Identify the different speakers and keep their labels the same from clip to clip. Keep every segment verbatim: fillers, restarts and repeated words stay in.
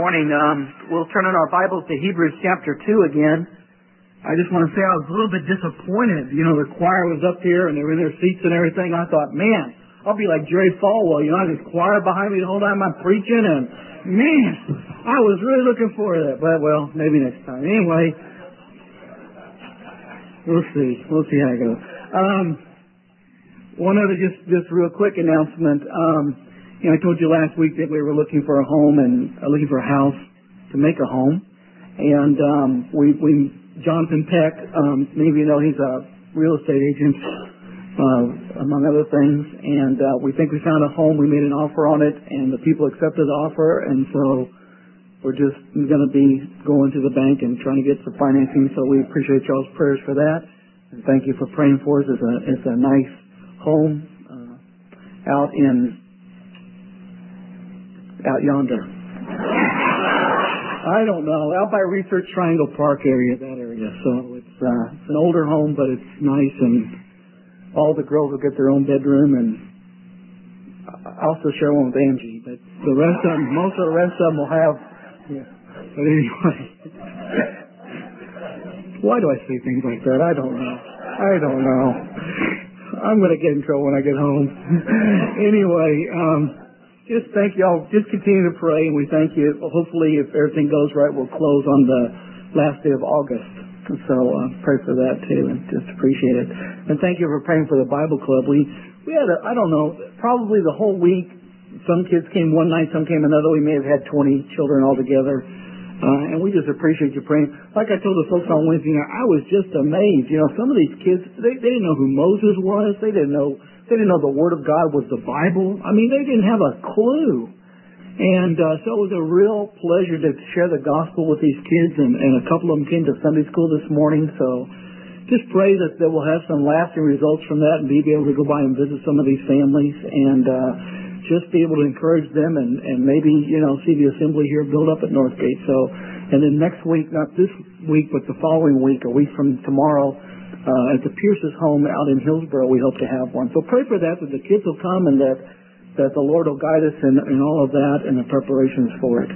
Speaker 1: morning. Um, we'll turn in our Bibles to Hebrews chapter two again. I just want to say I was a little bit disappointed. You know, the choir was up here and they were in their seats and everything. I thought, man, I'll be like Jerry Falwell. You know, I had this choir behind me the whole time I'm preaching, and man, I was really looking forward to that. But, well, maybe next time. Anyway, we'll see. We'll see how it goes. Um, one other just, just real quick announcement. Um, You know, I told you last week that we were looking for a home and uh, looking for a house to make a home. And um, we, we, Jonathan Peck, um, many of you know he's a real estate agent, uh, among other things. And uh, we think we found a home. We made an offer on it, and the people accepted the offer. And so we're just going to be going to the bank and trying to get some financing. So we appreciate y'all's prayers for that. And thank you for praying for us. It's a, it's a nice home uh, out in out yonder. I don't know. Out by Research Triangle Park area, that area. So it's, uh, it's an older home, but it's nice, and all the girls will get their own bedroom, and I also share one with Angie. But the rest of them, most of the rest of them will have. Yeah. But anyway, why do I say things like that? I don't know. I don't know. I'm going to get in trouble when I get home. Anyway. um Just thank y'all. Just continue to pray, and we thank you. Hopefully, if everything goes right, we'll close on the last day of August. So uh, pray for that too, and just appreciate it. And thank you for praying for the Bible Club. We we had a, I don't know, probably the whole week. Some kids came one night, some came another. We may have had twenty children altogether, uh, and we just appreciate you praying. Like I told the folks on Wednesday night, I was just amazed. You know, some of these kids, they, they didn't know who Moses was. They didn't know. They didn't know the Word of God was the Bible. I mean, they didn't have a clue. And uh, so it was a real pleasure to share the gospel with these kids, and, and a couple of them came to Sunday school this morning. So just pray that they will have some lasting results from that and be able to go by and visit some of these families and uh, just be able to encourage them and, and maybe, you know, see the assembly here build up at Northgate. So, and then next week, not this week, but the following week, a week from tomorrow, Uh, at the Pierce's home out in Hillsboro, we hope to have one. So pray for that, that the kids will come and that, that the Lord will guide us in, in all of that and the preparations for it.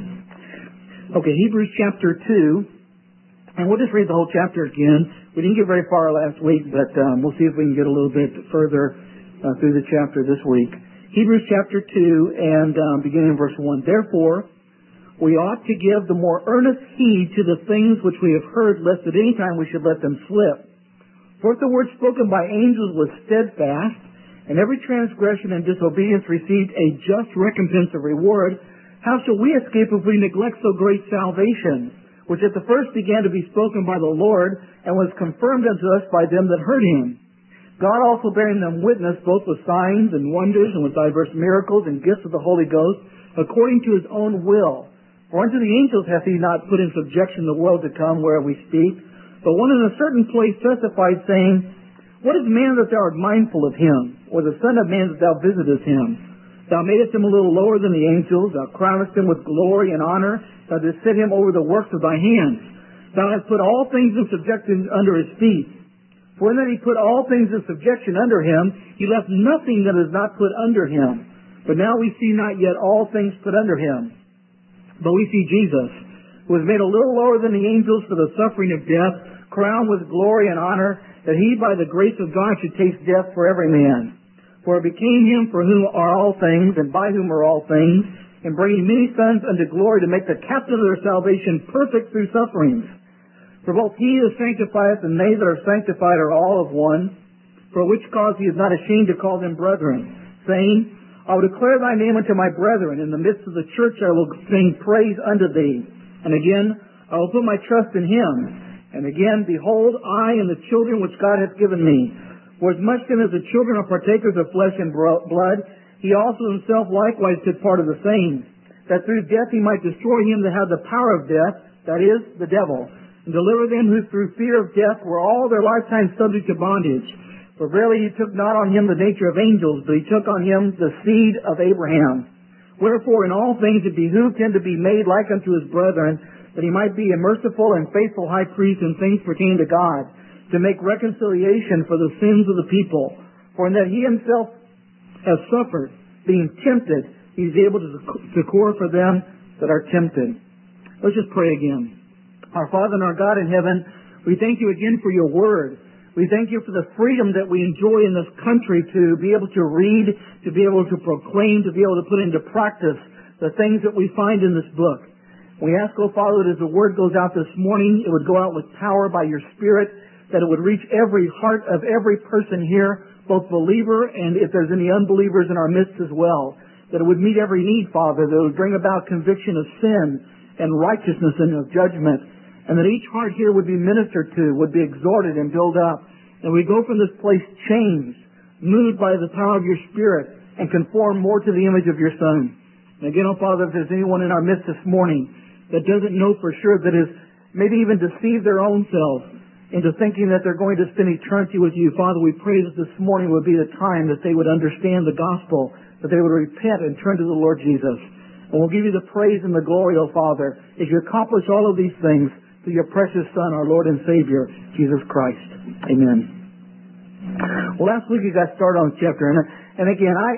Speaker 1: Okay, Hebrews chapter two. And we'll just read the whole chapter again. We didn't get very far last week, but um, we'll see if we can get a little bit further uh, through the chapter this week. Hebrews chapter two, and um, beginning in verse one. Therefore, we ought to give the more earnest heed to the things which we have heard, lest at any time we should let them slip. For if the word spoken by angels was steadfast, and every transgression and disobedience received a just recompense of reward, how shall we escape if we neglect so great salvation, which at the first began to be spoken by the Lord, and was confirmed unto us by them that heard him? God also bearing them witness, both with signs and wonders, and with diverse miracles and gifts of the Holy Ghost, according to his own will. For unto the angels hath he not put in subjection the world to come, whereof we speak. But one in a certain place testified, saying, What is man that thou art mindful of him, or the son of man that thou visitest him? Thou madest him a little lower than the angels, thou crownest him with glory and honor, thou didst set him over the works of thy hands. Thou hast put all things in subjection under his feet. For in that he put all things in subjection under him, he left nothing that is not put under him. But now we see not yet all things put under him. But we see Jesus, who was made a little lower than the angels for the suffering of death, crowned with glory and honor, that he by the grace of God should taste death for every man. For it became him for whom are all things, and by whom are all things, and bringing many sons unto glory, to make the captain of their salvation perfect through sufferings. For both he that sanctifieth and they that are sanctified are all of one, for which cause he is not ashamed to call them brethren, saying, I will declare thy name unto my brethren, in the midst of the church I will sing praise unto thee. And again, I will put my trust in him. And again, behold, I and the children which God hath given me. For as much then as the children are partakers of flesh and blood, he also himself likewise took part of the same, that through death he might destroy him that had the power of death, that is, the devil, and deliver them who through fear of death were all their lifetime subject to bondage. For verily he took not on him the nature of angels, but he took on him the seed of Abraham. Wherefore in all things it behooved him to be made like unto his brethren, that he might be a merciful and faithful high priest in things pertaining to God, to make reconciliation for the sins of the people. For in that he himself has suffered, being tempted, he is able to succor for them that are tempted. Let's just pray again. Our Father and our God in heaven, we thank you again for your word. We thank you for the freedom that we enjoy in this country to be able to read, to be able to proclaim, to be able to put into practice the things that we find in this book. We ask, oh Father, that as the word goes out this morning, it would go out with power by your Spirit, that it would reach every heart of every person here, both believer and if there's any unbelievers in our midst as well, that it would meet every need, Father, that it would bring about conviction of sin and righteousness and of judgment, and that each heart here would be ministered to, would be exhorted and built up, and we go from this place changed, moved by the power of your Spirit, and conform more to the image of your Son. And again, oh Father, if there's anyone in our midst this morning that doesn't know for sure, that is maybe even deceived their own selves into thinking that they're going to spend eternity with you, Father, we pray that this morning would be the time that they would understand the gospel, that they would repent and turn to the Lord Jesus. And we'll give you the praise and the glory, O Father, as you accomplish all of these things through your precious Son, our Lord and Savior, Jesus Christ. Amen. Well, last week you got started on this chapter, and, and again, I,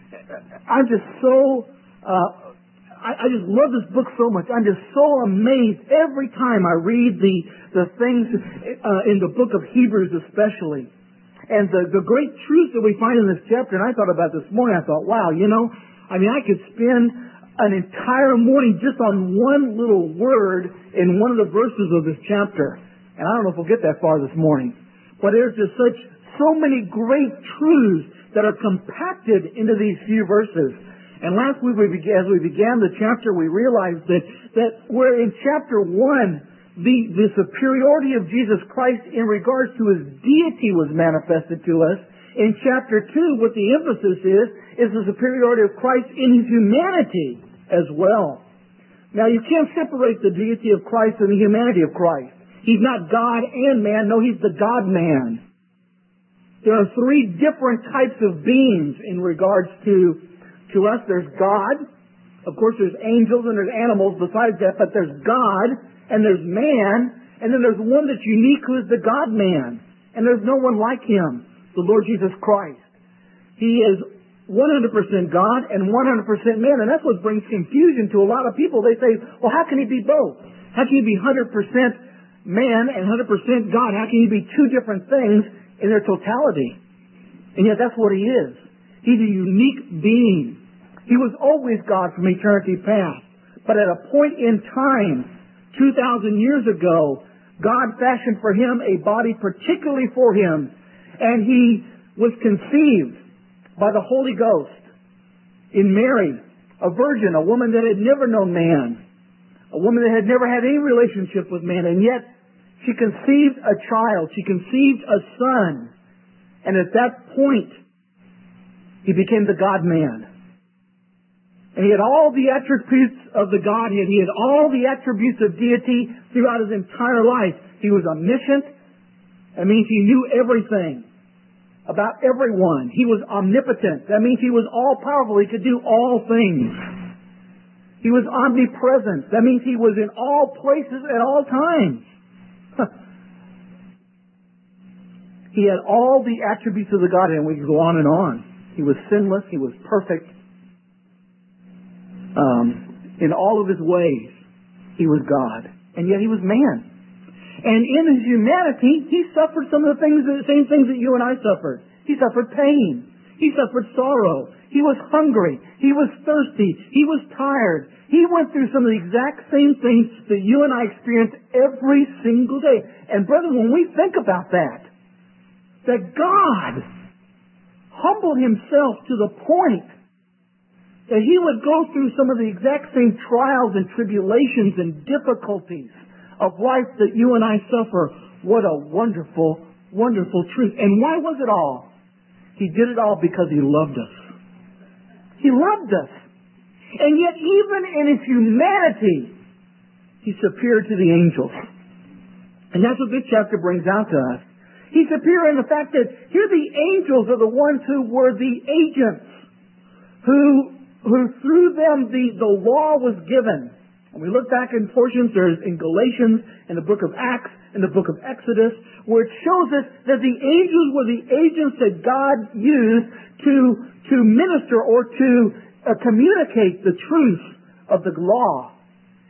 Speaker 1: I'm just so, uh, I, I just love this book so much. I'm just so amazed every time I read the, the things uh, in the book of Hebrews especially. And the, the great truth that we find in this chapter, and I thought about this morning, I thought, wow, you know, I mean, I could spend an entire morning just on one little word in one of the verses of this chapter. And I don't know if we'll get that far this morning. But there's just such, so many great truths that are compacted into these few verses. And last week, we began, as we began the chapter, we realized that, that where in chapter one, the, the superiority of Jesus Christ in regards to his deity was manifested to us, in chapter two, what the emphasis is, is the superiority of Christ in his humanity as well. Now, you can't separate the deity of Christ and the humanity of Christ. He's not God and man. No, he's the God-man. There are three different types of beings in regards to, to us. There's God. Of course, there's angels and there's animals besides that, but there's God and there's man, and then there's one that's unique who is the God-man. And there's no one like him, the Lord Jesus Christ. He is one hundred percent God and one hundred percent man, and that's what brings confusion to a lot of people. They say, well, how can he be both? How can he be one hundred percent man and one hundred percent God? How can he be two different things in their totality? And yet that's what he is. He's a unique being. He was always God from eternity past. But at a point in time, two thousand years ago, God fashioned for him a body particularly for him, and he was conceived by the Holy Ghost in Mary, a virgin, a woman that had never known man, a woman that had never had any relationship with man, and yet she conceived a child, she conceived a son, and at that point, he became the God-man. And he had all the attributes of the Godhead, he had all the attributes of deity throughout his entire life. He was omniscient, that means he knew everything about everyone. He was omnipotent. That means he was all-powerful. He could do all things. He was omnipresent. That means he was in all places at all times. He had all the attributes of the Godhead, and we could go on and on. He was sinless. He was perfect. Um, in all of his ways, he was God. And yet he was man. And in his humanity, he suffered some of the things, the same things that you and I suffered. He suffered pain. He suffered sorrow. He was hungry. He was thirsty. He was tired. He went through some of the exact same things that you and I experience every single day. And brother, when we think about that, that God humbled himself to the point that he would go through some of the exact same trials and tribulations and difficulties of life that you and I suffer. What a wonderful, wonderful truth. And why was it all? He did it all because he loved us. He loved us. And yet even in his humanity, he's superior to the angels. And that's what this chapter brings out to us. He's superior in the fact that here the angels are the ones who were the agents, who, who through them the, the law was given. And we look back in portions, there's in Galatians, in the book of Acts, in the book of Exodus, where it shows us that the angels were the agents that God used to, to minister or to uh, communicate the truth of the law.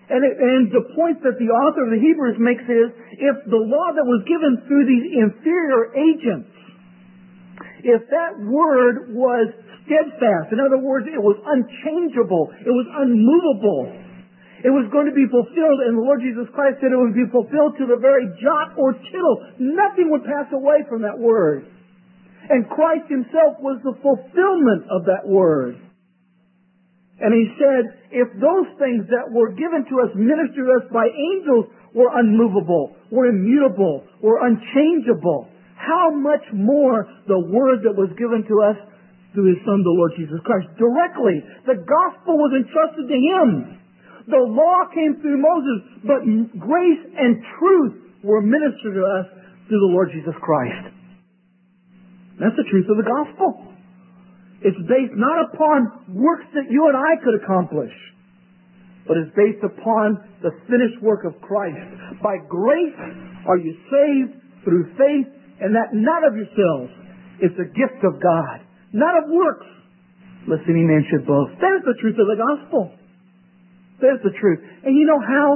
Speaker 1: And, it, and the point that the author of the Hebrews makes is, if the law that was given through these inferior agents, if that word was steadfast, in other words, it was unchangeable, it was unmovable, it was going to be fulfilled, and the Lord Jesus Christ said it would be fulfilled to the very jot or tittle. Nothing would pass away from that word. And Christ Himself was the fulfillment of that word. And He said, if those things that were given to us, ministered to us by angels, were unmovable, were immutable, were unchangeable, how much more the word that was given to us through His Son, the Lord Jesus Christ, directly. The gospel was entrusted to Him. The law came through Moses, but grace and truth were ministered to us through the Lord Jesus Christ. That's the truth of the gospel. It's based not upon works that you and I could accomplish, but it's based upon the finished work of Christ. By grace are you saved through faith, and that not of yourselves. It's a gift of God, not of works, lest any man should boast. That is the truth of the gospel. That is the truth. And you know how,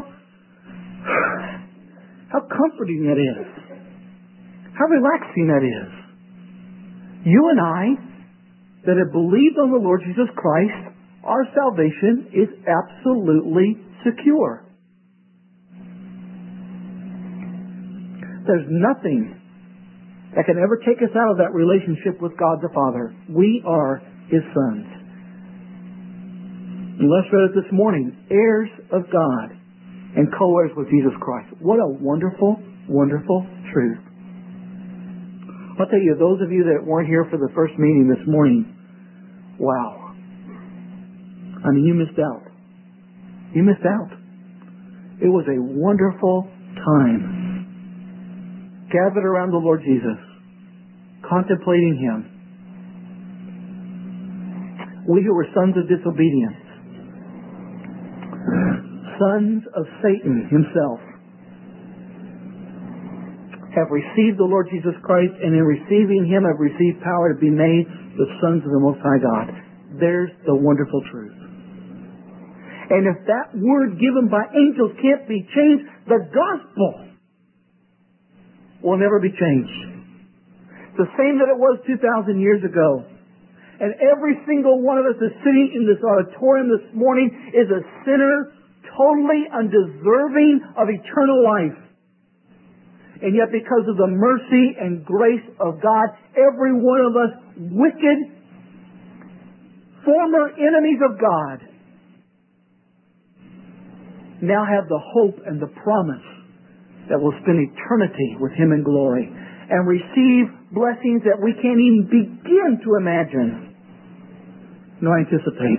Speaker 1: how comforting that is. How relaxing that is. You and I, that have believed on the Lord Jesus Christ, our salvation is absolutely secure. There's nothing that can ever take us out of that relationship with God the Father. We are His sons. And let's read it this morning. Heirs of God and co-heirs with Jesus Christ. What a wonderful, wonderful truth. I'll tell you, those of you that weren't here for the first meeting this morning, wow. I mean, you missed out. You missed out. It was a wonderful time. Gathered around the Lord Jesus, contemplating Him. We who were sons of disobedience, sons of Satan himself, have received the Lord Jesus Christ, and in receiving Him have received power to be made the sons of the Most High God. There's the wonderful truth. And if that word given by angels can't be changed, the gospel will never be changed. It's the same that it was two thousand years ago. And every single one of us is sitting in this auditorium this morning is a sinner, totally undeserving of eternal life. And yet because of the mercy and grace of God, every one of us wicked, former enemies of God, now have the hope and the promise that we'll spend eternity with Him in glory and receive blessings that we can't even begin to imagine nor anticipate.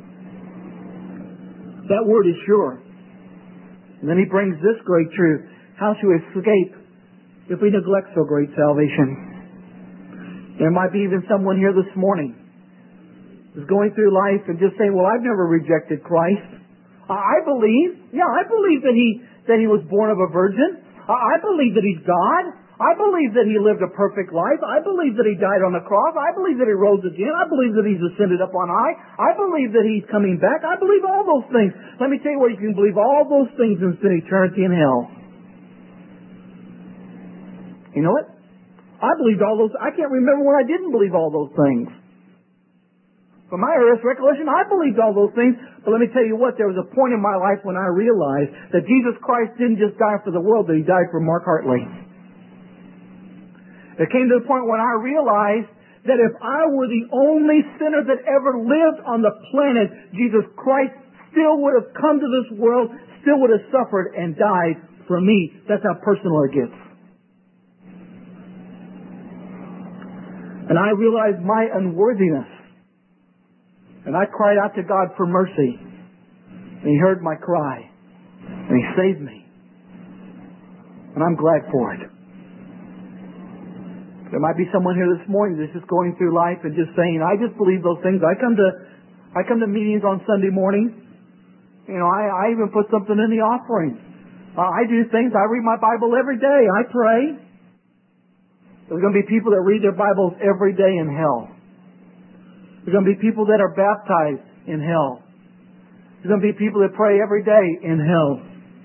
Speaker 1: That word is sure. And then He brings this great truth. How to escape if we neglect so great salvation. There might be even someone here this morning who's going through life and just saying, well, I've never rejected Christ. I believe, yeah, I believe that He that He was born of a virgin. I believe that He's God. I believe that He lived a perfect life. I believe that He died on the cross. I believe that He rose again. I believe that He's ascended up on high. I believe that He's coming back. I believe all those things. Let me tell you what, you can believe all those things and spend eternity in hell. You know what? I believed all those. I can't remember when I didn't believe all those things. From my earliest recollection, I believed all those things. But let me tell you what, there was a point in my life when I realized that Jesus Christ didn't just die for the world, but He died for Mark Hartley. It came to the point when I realized that if I were the only sinner that ever lived on the planet, Jesus Christ still would have come to this world, still would have suffered and died for me. That's how personal it gets. And I realized my unworthiness. And I cried out to God for mercy. And He heard my cry. And He saved me. And I'm glad for it. There might be someone here this morning that's just going through life and just saying, I just believe those things. I come to I come to meetings on Sunday morning. You know, I, I even put something in the offering. Uh, I do things. I read my Bible every day. I pray. There's going to be people that read their Bibles every day in hell. There's going to be people that are baptized in hell. There's going to be people that pray every day in hell.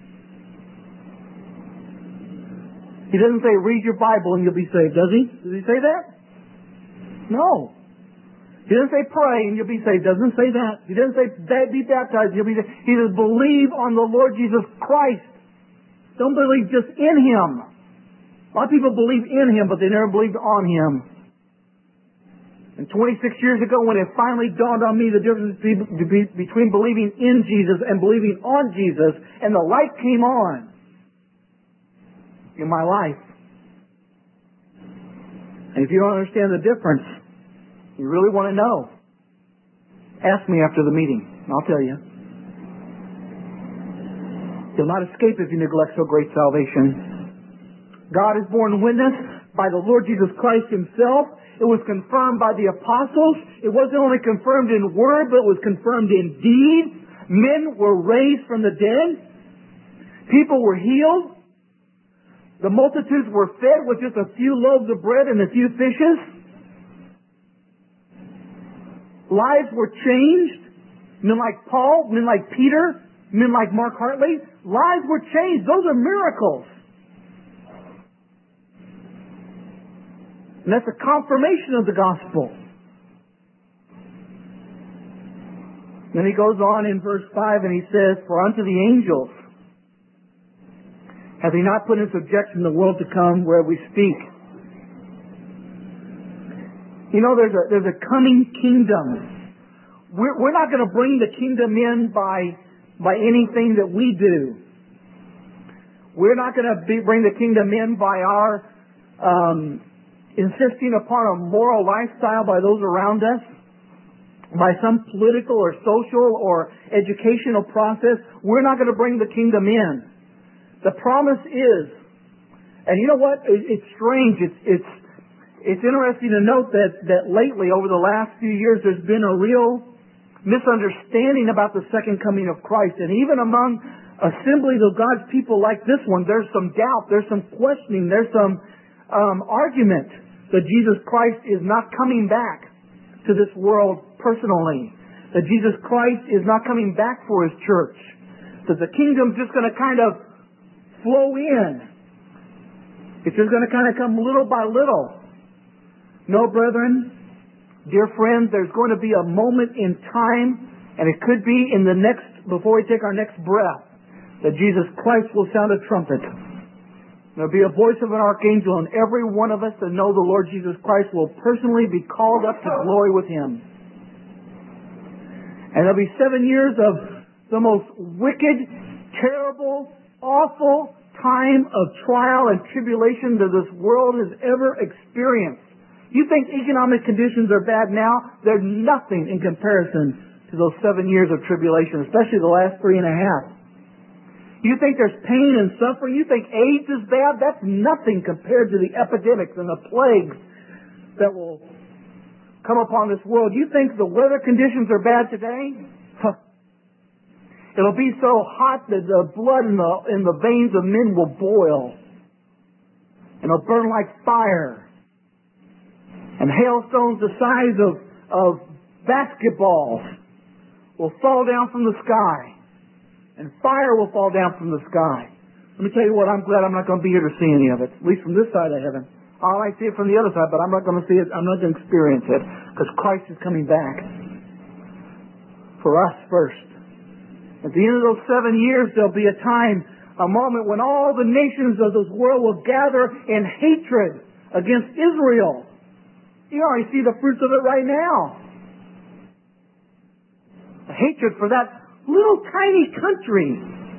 Speaker 1: He doesn't say read your Bible and you'll be saved, does he? Does he say that? No. He doesn't say pray and you'll be saved. Doesn't say that. He doesn't say be baptized and you'll be saved. He says believe on the Lord Jesus Christ. Don't believe just in Him. A lot of people believe in Him, but they never believed on Him. And twenty-six years ago, when it finally dawned on me the difference between believing in Jesus and believing on Jesus, and the light came on in my life. And if you don't understand the difference, you really want to know, ask me after the meeting, and I'll tell you. You'll not escape if you neglect so great salvation. God is borne witness by the Lord Jesus Christ Himself. It was confirmed by the apostles. It wasn't only confirmed in word, but it was confirmed in deed. Men were raised from the dead. People were healed. The multitudes were fed with just a few loaves of bread and a few fishes. Lives were changed. Men like Paul, men like Peter, men like Mark Hartley. Lives were changed. Those are miracles. And that's a confirmation of the gospel. Then he goes on in verse five and he says, for unto the angels hath He not put in subjection the world to come where we speak. You know, there's a, there's a coming kingdom. We're, we're not going to bring the kingdom in by, by anything that we do. We're not going to be, bring the kingdom in by our um, insisting upon a moral lifestyle by those around us, by some political or social or educational process. We're not going to bring the kingdom in. The promise is, and you know what? It, it's strange. It's, it's, it's interesting to note that, that lately, over the last few years, there's been a real misunderstanding about the second coming of Christ. And even among assemblies of God's people like this one, there's some doubt, there's some questioning, there's some um, argument that Jesus Christ is not coming back to this world personally, that Jesus Christ is not coming back for His church, that the kingdom's just going to kind of flow in. It's just going to kind of come little by little. No, brethren, dear friends, there's going to be a moment in time, and it could be in the next, before we take our next breath, that Jesus Christ will sound a trumpet. There'll be a voice of an archangel, and every one of us that know the Lord Jesus Christ will personally be called up to glory with Him. And there'll be seven years of the most wicked, terrible, awful time of trial and tribulation that this world has ever experienced. You think economic conditions are bad now? They're nothing in comparison to those seven years of tribulation, especially the last three and a half. You think there's pain and suffering? You think AIDS is bad? That's nothing compared to the epidemics and the plagues that will come upon this world. You think the weather conditions are bad today? Huh. It'll be so hot that the blood in the, in the veins of men will boil. And it'll burn like fire. And hailstones the size of, of basketballs will fall down from the sky. And fire will fall down from the sky. Let me tell you what, I'm glad I'm not going to be here to see any of it. At least from this side of heaven. I might see it from the other side, but I'm not going to see it. I'm not going to experience it. Because Christ is coming back. For us first. At the end of those seven years, there'll be a time, a moment when all the nations of this world will gather in hatred against Israel. You already see the fruits of it right now. The hatred for that little tiny country.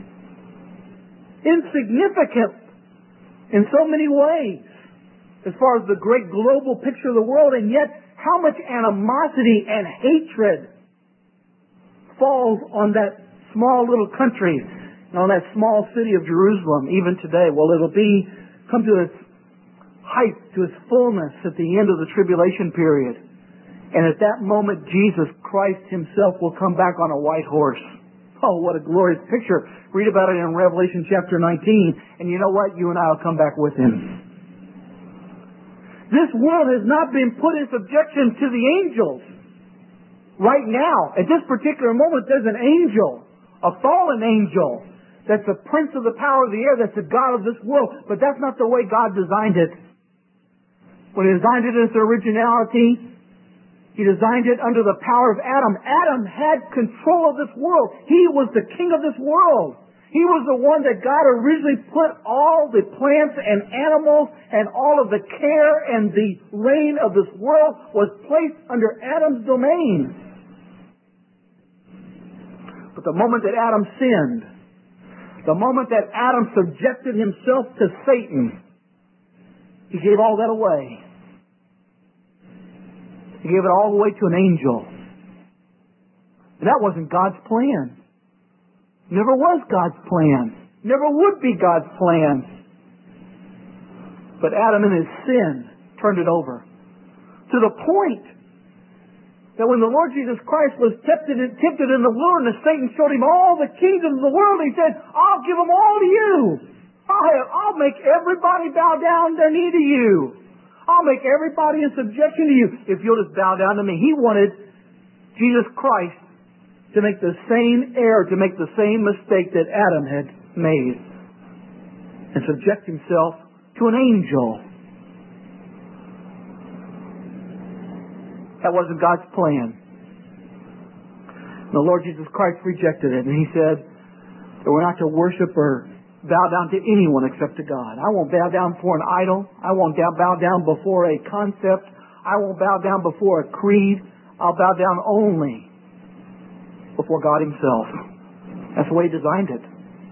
Speaker 1: Insignificant in so many ways as far as the great global picture of the world, and yet how much animosity and hatred falls on that small little country and on that small city of Jerusalem even today. Well, it'll be come to its height, to its fullness at the end of the tribulation period. And at that moment, Jesus Christ Himself will come back on a white horse. Oh, what a glorious picture. Read about it in Revelation chapter nineteen. And you know what? You and I will come back with Him. This world has not been put in subjection to the angels. Right now, at this particular moment, there's an angel a fallen angel that's the prince of the power of the air, that's the God of this world. But that's not the way God designed it. When He designed it in its originality, He designed it under the power of Adam. Adam had control of this world. He was the king of this world. He was the one that God originally put all the plants and animals and all of the care and the reign of this world was placed under Adam's domain. But the moment that Adam sinned, the moment that Adam subjected himself to Satan, he gave all that away. He gave it all away to an angel. And that wasn't God's plan. Never was God's plan. Never would be God's plan. But Adam in his sin turned it over. To the point that when the Lord Jesus Christ was tempted, tempted in the wilderness, Satan showed him all the kingdoms of the world. He said, I'll give them all to you. I'll, have, I'll make everybody bow down their knee to you. I'll make everybody in subjection to you if you'll just bow down to me. He wanted Jesus Christ to make the same error, to make the same mistake that Adam had made, and subject himself to an angel. That wasn't God's plan. The Lord Jesus Christ rejected it, and He said that we're not to worship or bow down to anyone except to God. I won't bow down before an idol. I won't bow down before a concept. I won't bow down before a creed. I'll bow down only before God Himself. That's the way He designed it.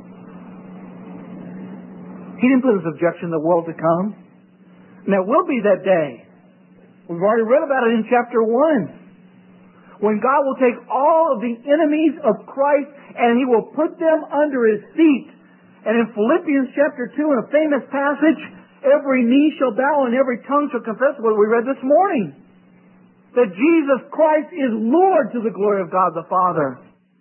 Speaker 1: He didn't put in subjection the world to come. And there will be that day. We've already read about it in chapter one. When God will take all of the enemies of Christ and He will put them under His feet. And in Philippians chapter two, in a famous passage, every knee shall bow and every tongue shall confess, what we read this morning, that Jesus Christ is Lord to the glory of God the Father.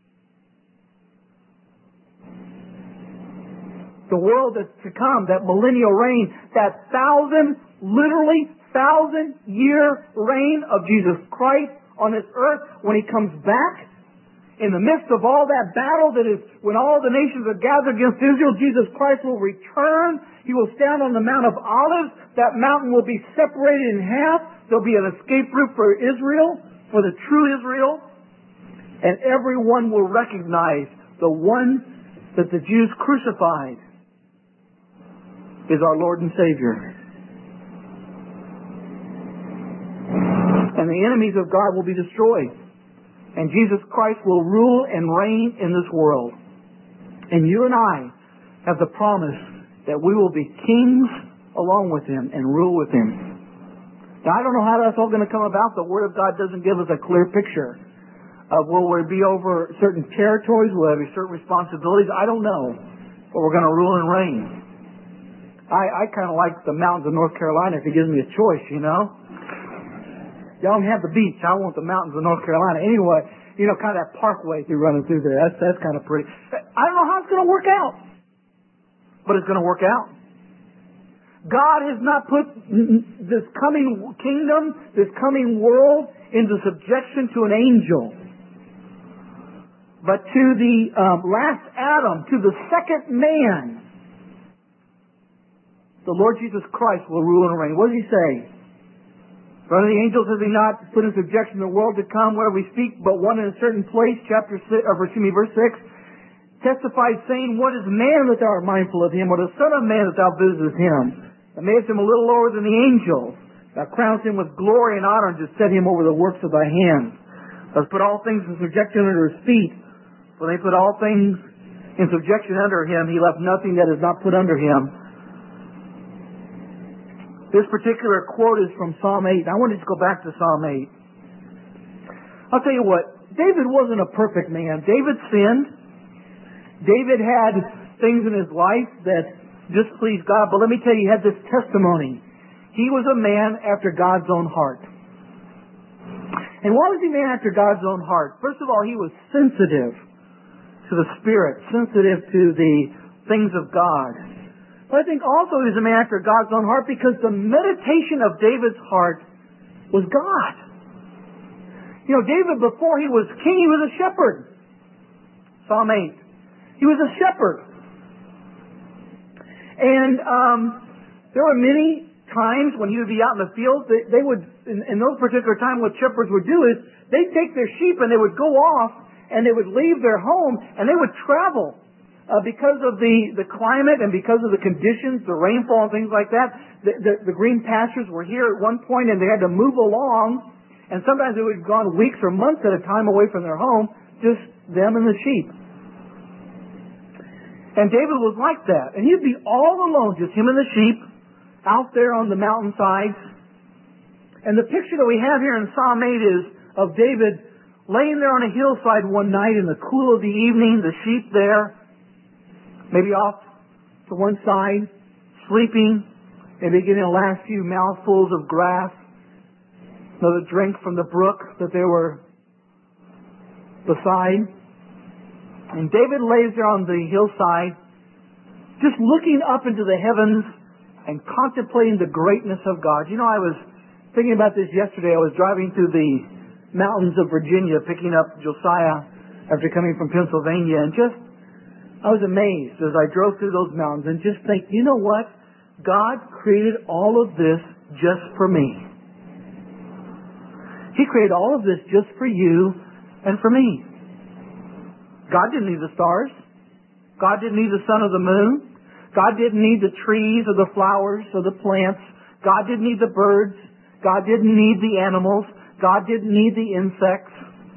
Speaker 1: The world that's to come, that millennial reign, that thousand, literally thousand year reign of Jesus Christ on this earth, when He comes back, in the midst of all that battle that is, when all the nations are gathered against Israel, Jesus Christ will return. He will stand on the Mount of Olives. That mountain will be separated in half. There'll be an escape route for Israel, for the true Israel. And everyone will recognize the one that the Jews crucified is our Lord and Savior. And the enemies of God will be destroyed. And Jesus Christ will rule and reign in this world. And you and I have the promise that we will be kings along with Him and rule with Him. Now, I don't know how that's all going to come about. The Word of God doesn't give us a clear picture of will we be over certain territories, will there be certain responsibilities. I don't know. But we're going to rule and reign. I, I kind of like the mountains of North Carolina if He gives me a choice, you know. Y'all don't have the beach. I want the mountains of North Carolina. Anyway, you know, kind of that parkway through running through there. That's, that's kind of pretty. I don't know how it's going to work out. But it's going to work out. God has not put this coming kingdom, this coming world, into subjection to an angel. But to the um, last Adam, to the second man, the Lord Jesus Christ will rule and reign. What does He say? For the angels has He not put in subjection the world to come, where we speak but one in a certain place, chapter six, or excuse me, verse six, testifies saying, what is man that thou art mindful of him, or the son of man that thou visitest him? Thou madest him a little lower than the angels. Thou crownest him with glory and honor, and didst set him over the works of thy hands. Thou hast put all things in subjection under His feet. For they put all things in subjection under Him. He left nothing that is not put under Him. This particular quote is from Psalm eight. I want to just go back to Psalm eight. I'll tell you what, David wasn't a perfect man. David sinned. David had things in his life that displeased God, but let me tell you, he had this testimony. He was a man after God's own heart. And why was he a man after God's own heart? First of all, he was sensitive to the Spirit, sensitive to the things of God. But I think also he was a man after God's own heart because the meditation of David's heart was God. You know, David, before he was king, he was a shepherd. Psalm eight. He was a shepherd. And um, there were many times when he would be out in the field, they, they would, in, in those particular times, what shepherds would do is they'd take their sheep and they would go off and they would leave their home and they would travel. Uh, because of the, the climate and because of the conditions, the rainfall and things like that, the, the, the green pastures were here at one point and they had to move along, and sometimes they would have gone weeks or months at a time away from their home, just them and the sheep. And David was like that. And he'd be all alone, just him and the sheep, out there on the mountainsides. And the picture that we have here in Psalm eight is of David laying there on a hillside one night in the cool of the evening, the sheep there, maybe off to one side, sleeping, maybe getting the last few mouthfuls of grass, another drink from the brook that they were beside. And David lays there on the hillside, just looking up into the heavens and contemplating the greatness of God. You know, I was thinking about this yesterday. I was driving through the mountains of Virginia, picking up Josiah after coming from Pennsylvania, and just I was amazed as I drove through those mountains and just think, you know what? God created all of this just for me. He created all of this just for you and for me. God didn't need the stars. God didn't need the sun or the moon. God didn't need the trees or the flowers or the plants. God didn't need the birds. God didn't need the animals. God didn't need the insects.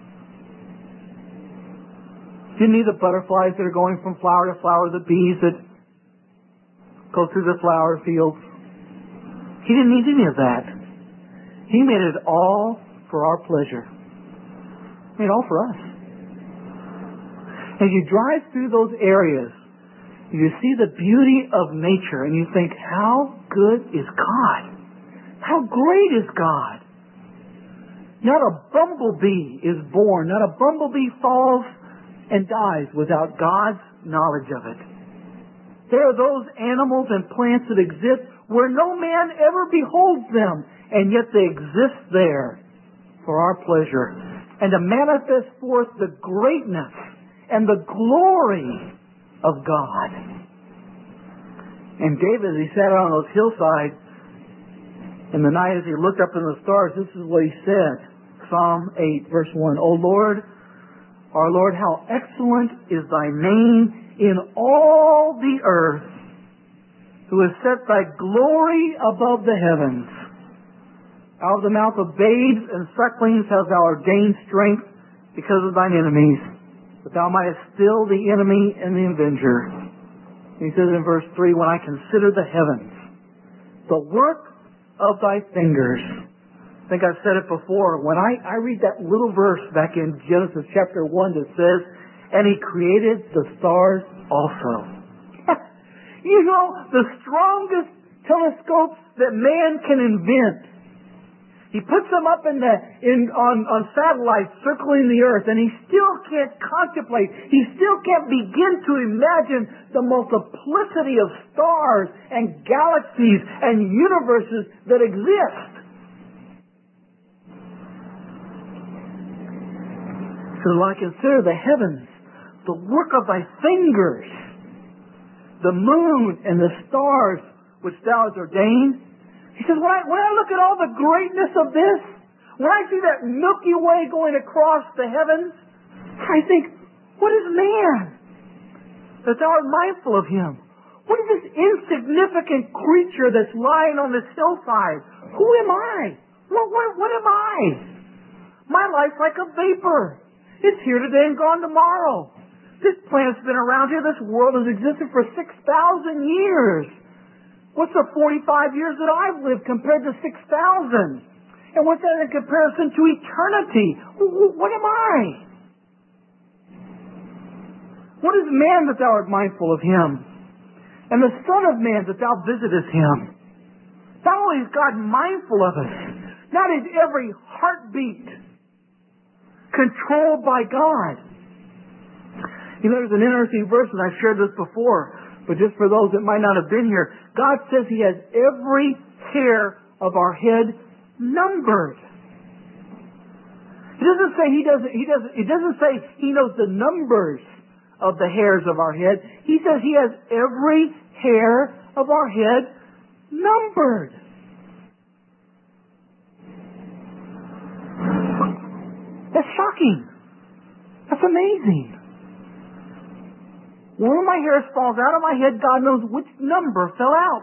Speaker 1: Didn't need the butterflies that are going from flower to flower, the bees that go through the flower fields. He didn't need any of that. He made it all for our pleasure. He made it all for us. As you drive through those areas, you see the beauty of nature and you think, how good is God? How great is God? Not a bumblebee is born. Not a bumblebee falls and dies without God's knowledge of it. There are those animals and plants that exist where no man ever beholds them, and yet they exist there for our pleasure and to manifest forth the greatness and the glory of God. And David, as he sat on those hillsides in the night as he looked up in the stars, this is what he said. Psalm eight, verse one. O Lord, our Lord, how excellent is thy name in all the earth, who has set thy glory above the heavens. Out of the mouth of babes and sucklings hast thou ordained strength because of thine enemies, that thou mightest still the enemy and the avenger. And he says in verse three, when I consider the heavens, the work of thy fingers. I think I've said it before. When I, I read that little verse back in Genesis chapter one that says, and he created the stars also. You know, the strongest telescopes that man can invent. He puts them up in the, in, on, on satellites circling the earth, and he still can't contemplate. He still can't begin to imagine the multiplicity of stars and galaxies and universes that exist. So when I consider the heavens, the work of thy fingers, the moon and the stars which thou hast ordained. He says, when I, when I look at all the greatness of this, when I see that Milky Way going across the heavens, I think, what is man that thou art mindful of him? What is this insignificant creature that's lying on this hillside? Who am I? What, what, what am I? My life's like a vapor. It's here today and gone tomorrow. This planet's been around here. This world has existed for six thousand years. What's the forty-five years that I've lived compared to six thousand? And what's that in comparison to eternity? What am I? What is man that thou art mindful of him? And the Son of Man that thou visitest him? Not only is God mindful of us, not is every heartbeat controlled by God. You know, there's an interesting verse, and I've shared this before, but just for those that might not have been here, God says He has every hair of our head numbered. He doesn't say He doesn't, He doesn't, He doesn't say He knows the numbers of the hairs of our head. He says He has every hair of our head numbered. That's shocking. That's amazing. When one of my hairs falls out of my head, God knows which number fell out.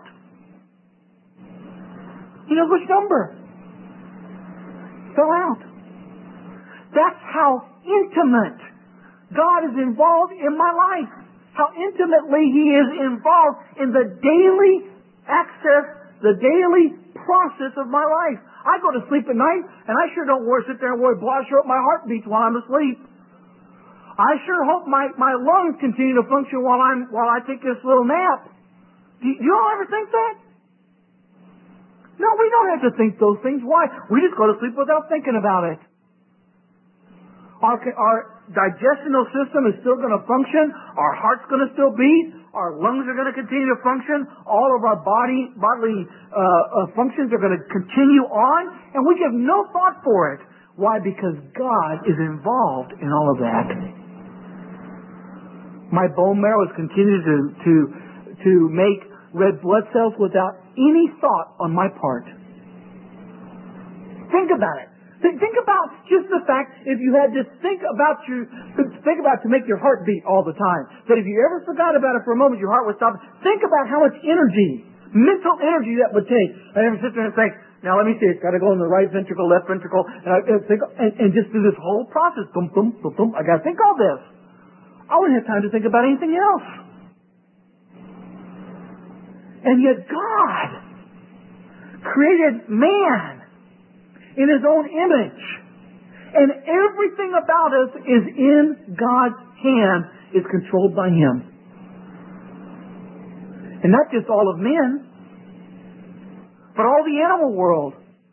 Speaker 1: He knows which number fell out. That's how intimate God is involved in my life. How intimately He is involved in the daily access, the daily process of my life. I go to sleep at night, and I sure don't worry, sit there and worry, boy, I sure hope my heart beats while I'm asleep. I sure hope my, my lungs continue to function while I'm while I take this little nap. Do you, do you all ever think that? No, we don't have to think those things. Why? We just go to sleep without thinking about it. Our, our digestional system is still going to function. Our heart's going to still beat. Our lungs are going to continue to function. All of our body bodily uh, uh, functions are going to continue on, and we give no thought for it. Why? Because God is involved in all of that. My bone marrow is continuing to to to make red blood cells without any thought on my part. Think about it. Think about just the fact, if you had to think about your, think about to make your heart beat all the time. That if you ever forgot about it for a moment, your heart would stop. Think about how much energy, mental energy that would take. I ever sit there and think, now let me see, it's got to go in the right ventricle, left ventricle, and, I, and, think, and, and just do this whole process. Boom, boom, boom, boom. I got to think all this. I wouldn't have time to think about anything else. And yet God created man in His own image. And everything about us is in God's hand, is controlled by Him. And not just all of men, but all the animal world.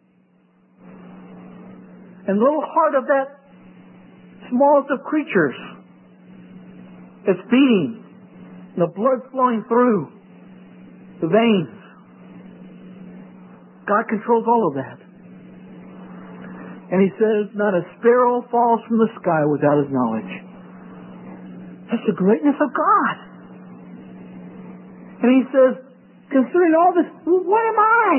Speaker 1: And the little heart of that smallest of creatures is beating, the blood flowing through the veins. God controls all of that. And He says, not a sparrow falls from the sky without His knowledge. That's the greatness of God. And He says, considering all this, what am I?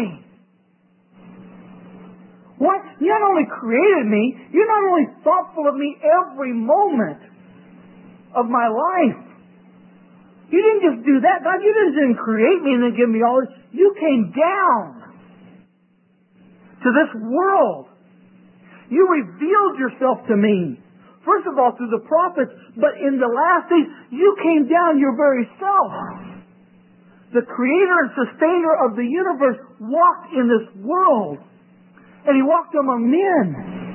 Speaker 1: What? You not only created me, you're not only thoughtful of me every moment of my life. You didn't just do that, God. You just didn't create me and then give me all this. You came down to this world. You revealed yourself to me. First of all, through the prophets, but in the last days, you came down your very self. The creator and sustainer of the universe walked in this world. And He walked among men.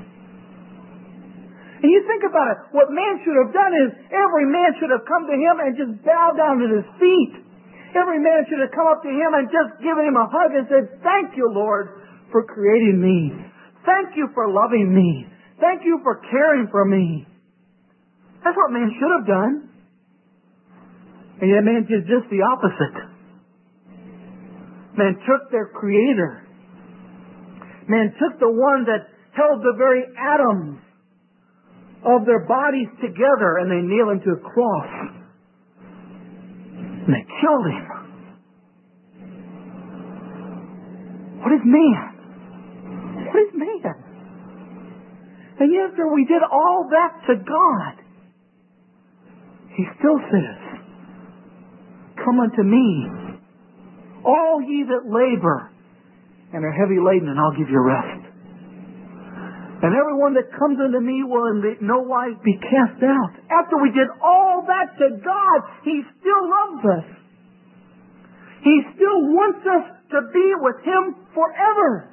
Speaker 1: And you think about it, what man should have done is, every man should have come to Him and just bowed down at His feet. Every man should have come up to Him and just given Him a hug and said, thank you, Lord, for creating me. Thank you for loving me. Thank you for caring for me. That's what man should have done. And yet man did just the opposite. Man took their creator. Man took the one that held the very atoms of their bodies together, and they nailed Him to a cross. And they killed Him. What is man? What is man? And yet after we did all that to God, He still says, come unto me, all ye that labor and are heavy laden, and I'll give you rest. And everyone that comes unto me will in no wise be cast out. After we did all that to God, He still loves us. He still wants us to be with Him forever.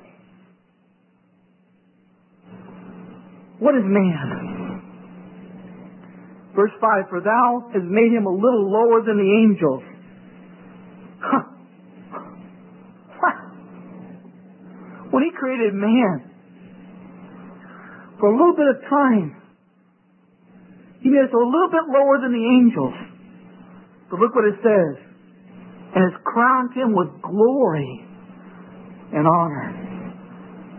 Speaker 1: What is man? Verse five, for thou hast made him a little lower than the angels. Huh. What? When He created man, for a little bit of time, He made us a little bit lower than the angels. But look what it says. And has crowned him with glory and honor.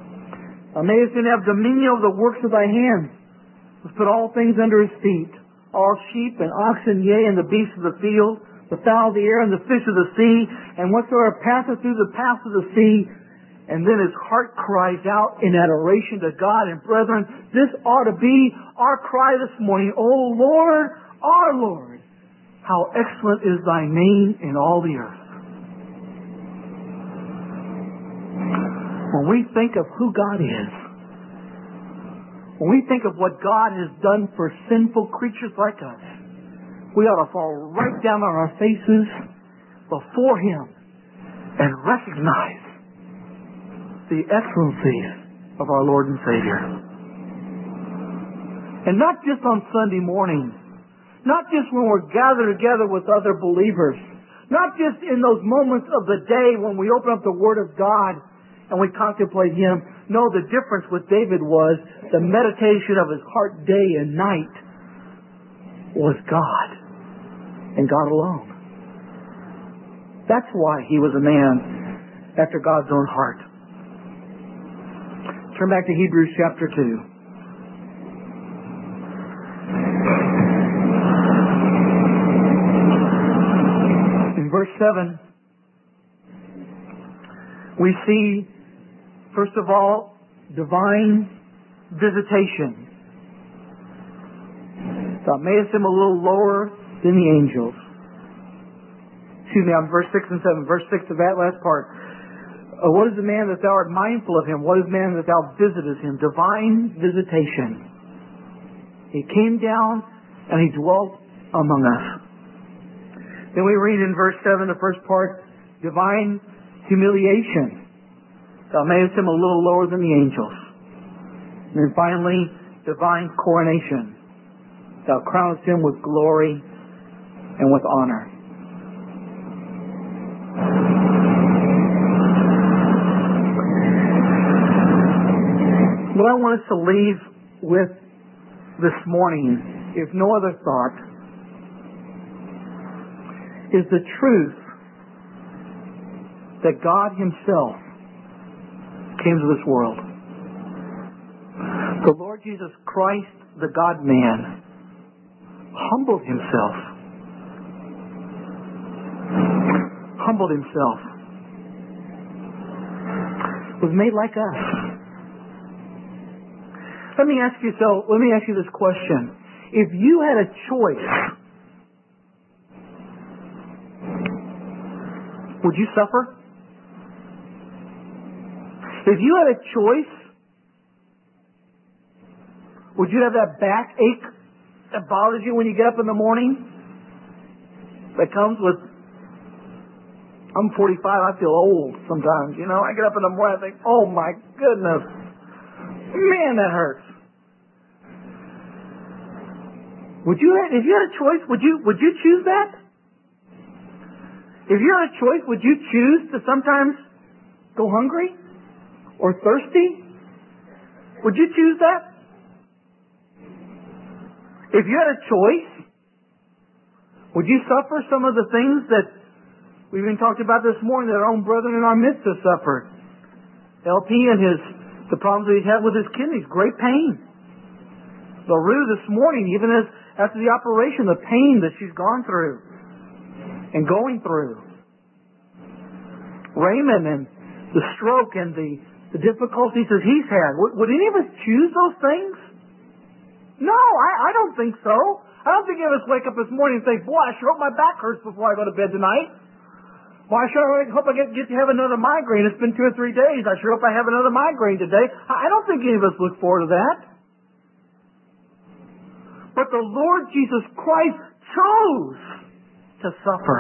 Speaker 1: Thou madest him have dominion over the works of thy hands. Hast put all things under his feet. all sheep and oxen, yea, and the beasts of the field, the fowl of the air and the fish of the sea, and whatsoever passeth through the paths of the sea. And then his heart cries out in adoration to God. And brethren, this ought to be our cry this morning. O Lord, our Lord, how excellent is thy name in all the earth. When we think of who God is, when we think of what God has done for sinful creatures like us, we ought to fall right down on our faces before Him and recognize the excellencies of our Lord and Savior. And not just on Sunday morning, not just when we're gathered together with other believers, not just in those moments of the day when we open up the Word of God and we contemplate Him. No, the difference with David was the meditation of his heart day and night was God and God alone. That's why he was a man after God's own heart. Turn back to Hebrews chapter two. In verse seven, we see, first of all, divine visitation. Thou mayest him a little lower than the angels. Excuse me, I'm verse six and seven. Verse six of that last part. Uh, what is the man that thou art mindful of him? What is man that thou visitest him? Divine visitation. He came down and he dwelt among us. Then we read in verse seven, the first part, divine humiliation. Thou mayest him a little lower than the angels. And then finally, divine coronation. Thou crownest him with glory and with honor. What I want us to leave with this morning, if no other thought, is the truth that God Himself came to this world. The Lord Jesus Christ, the God-man, humbled Himself. Humbled Himself. Was made like us. Let me ask you so. Let me ask you this question: if you had a choice, would you suffer? If you had a choice, would you have that backache that bothers you when you get up in the morning? That comes with, I'm forty-five, I feel old sometimes. You know, I get up in the morning, I think, oh my goodness, man, that hurts. Would you, if you had a choice, would you, would you choose that? If you had a choice, would you choose to sometimes go hungry or thirsty? Would you choose that? If you had a choice, would you suffer some of the things that we've even talked about this morning that our own brethren in our midst have suffered? L P and his, the problems that he's had with his kidneys, great pain. LaRue this morning, even as after the operation, the pain that she's gone through and going through. Raymond and the stroke and the, the difficulties that he's had. Would, would any of us choose those things? No, I, I don't think so. I don't think any of us wake up this morning and think, boy, I sure hope my back hurts before I go to bed tonight. Well, I sure hope I get, get to have another migraine. It's been two or three days. I sure hope I have another migraine today. I, I don't think any of us look forward to that. But the Lord Jesus Christ chose to suffer.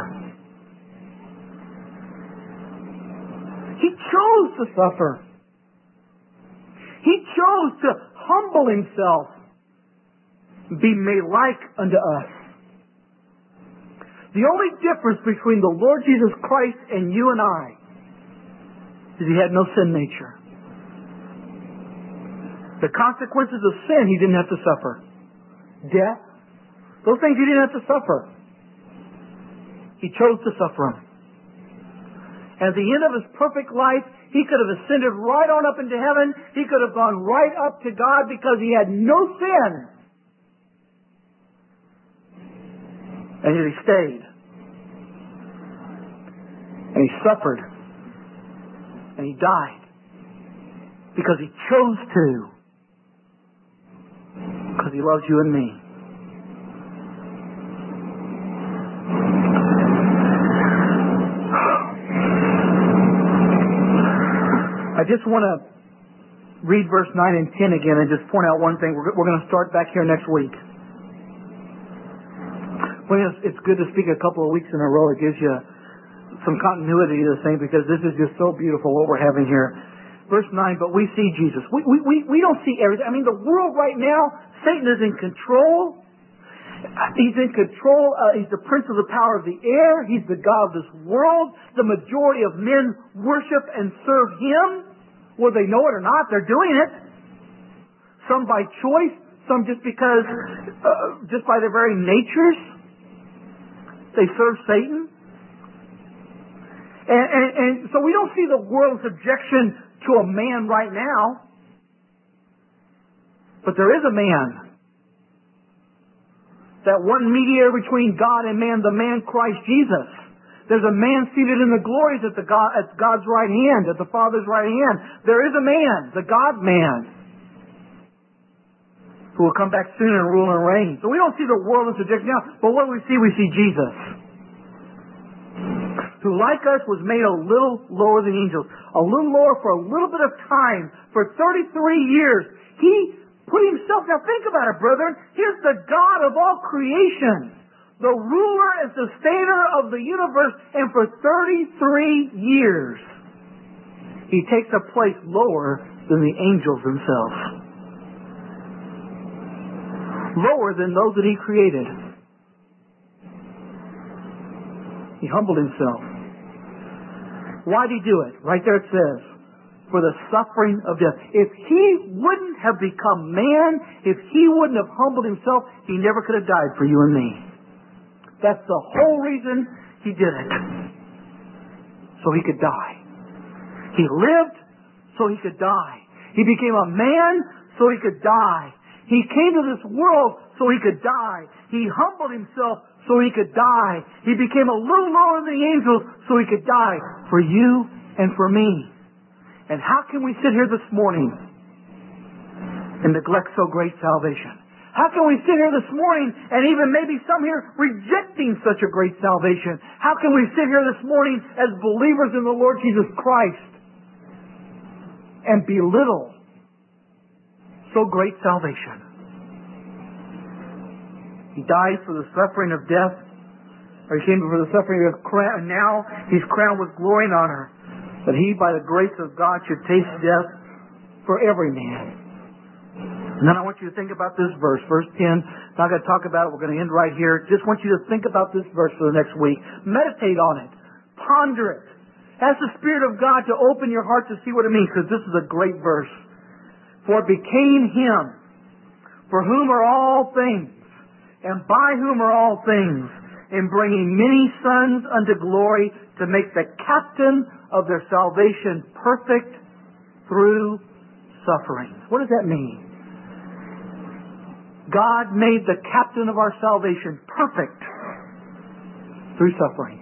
Speaker 1: He chose to suffer. He chose to humble Himself, be made like unto us. The only difference between the Lord Jesus Christ and you and I is He had no sin nature. The consequences of sin He didn't have to suffer. Death, those things He didn't have to suffer. He chose to suffer them. At the end of His perfect life, He could have ascended right on up into heaven. He could have gone right up to God because He had no sin. And yet he stayed. And he suffered. And he died. Because he chose to. Because he loves you and me. I just want to read verse nine and ten again and just point out one thing. We're, we're going to start back here next week. Well, it's good to speak a couple of weeks in a row. It gives you some continuity to the thing because this is just so beautiful what we're having here. Verse nine, but we see Jesus. We, we, we, we don't see everything. I mean, the world right now, Satan is in control. He's in control. Uh, he's the prince of the power of the air. He's the God of this world. The majority of men worship and serve him. Whether they know it or not, they're doing it. Some by choice, some just because, uh, just by their very natures, they serve Satan. And, and, and so we don't see the world's objection to a man right now. But there is a man. That one mediator between God and man, the man Christ Jesus. There's a man seated in the glories at, the God, at God's right hand, at the Father's right hand. There is a man, the God-man, who will come back soon and rule and reign. So we don't see the world in subjection now, but what do we see? We see Jesus, who like us was made a little lower than angels, a little lower for a little bit of time, for thirty-three years. He put himself, now think about it, brethren, here's the God of all creation, the ruler and sustainer of the universe, and for thirty-three years, he takes a place lower than the angels themselves. Lower than those that he created. He humbled himself. Why did he do it? Right there it says, for the suffering of death. If he wouldn't have become man, if he wouldn't have humbled himself, he never could have died for you and me. That's the whole reason he did it. So he could die. He lived so he could die. He became a man so he could die. He came to this world so he could die. He humbled himself so he could die. He became a little lower than the angels so he could die for you and for me. And how can we sit here this morning and neglect so great salvation? How can we sit here this morning and even maybe some here rejecting such a great salvation? How can we sit here this morning as believers in the Lord Jesus Christ and belittle so great salvation? He died for the suffering of death, or he came for the suffering of crown, and now he's crowned with glory and honor, that he, by the grace of God, should taste death for every man. And then I want you to think about this verse, verse ten. Not going to talk about it. We're going to end right here. Just want you to think about this verse for the next week. Meditate on it. Ponder it. Ask the Spirit of God to open your heart to see what it means, because this is a great verse. For it became him, for whom are all things, and by whom are all things, in bringing many sons unto glory, to make the captain of their salvation perfect through suffering. What does that mean? God made the captain of our salvation perfect through suffering.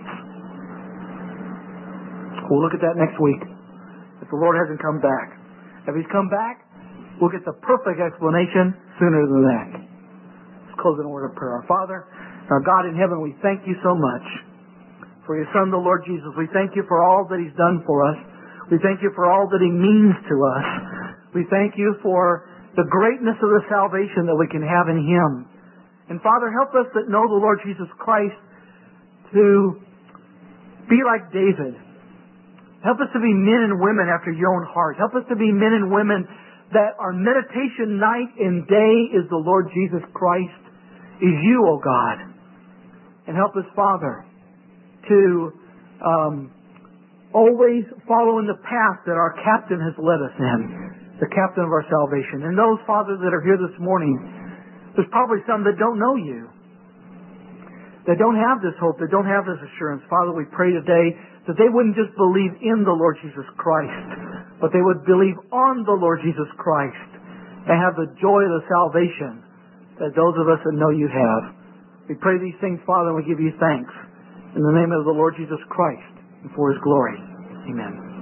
Speaker 1: We'll look at that next week, if the Lord hasn't come back. If he's come back, we'll get the perfect explanation sooner than that. Let's close in a word of prayer. Our Father, our God in heaven, we thank you so much for your Son, the Lord Jesus. We thank you for all that he's done for us. We thank you for all that he means to us. We thank you for the greatness of the salvation that we can have in him. And Father, help us that know the Lord Jesus Christ to be like David. Help us to be men and women after your own heart. Help us to be men and women that our meditation night and day is the Lord Jesus Christ, is you, O God. And help us, Father, to um, always follow in the path that our captain has led us in. The captain of our salvation. And those, Father, that are here this morning, there's probably some that don't know you. That don't have this hope, that don't have this assurance. Father, we pray today that they wouldn't just believe in the Lord Jesus Christ, but they would believe on the Lord Jesus Christ and have the joy of the salvation that those of us that know you have. We pray these things, Father, and we give you thanks. In the name of the Lord Jesus Christ and for his glory. Amen.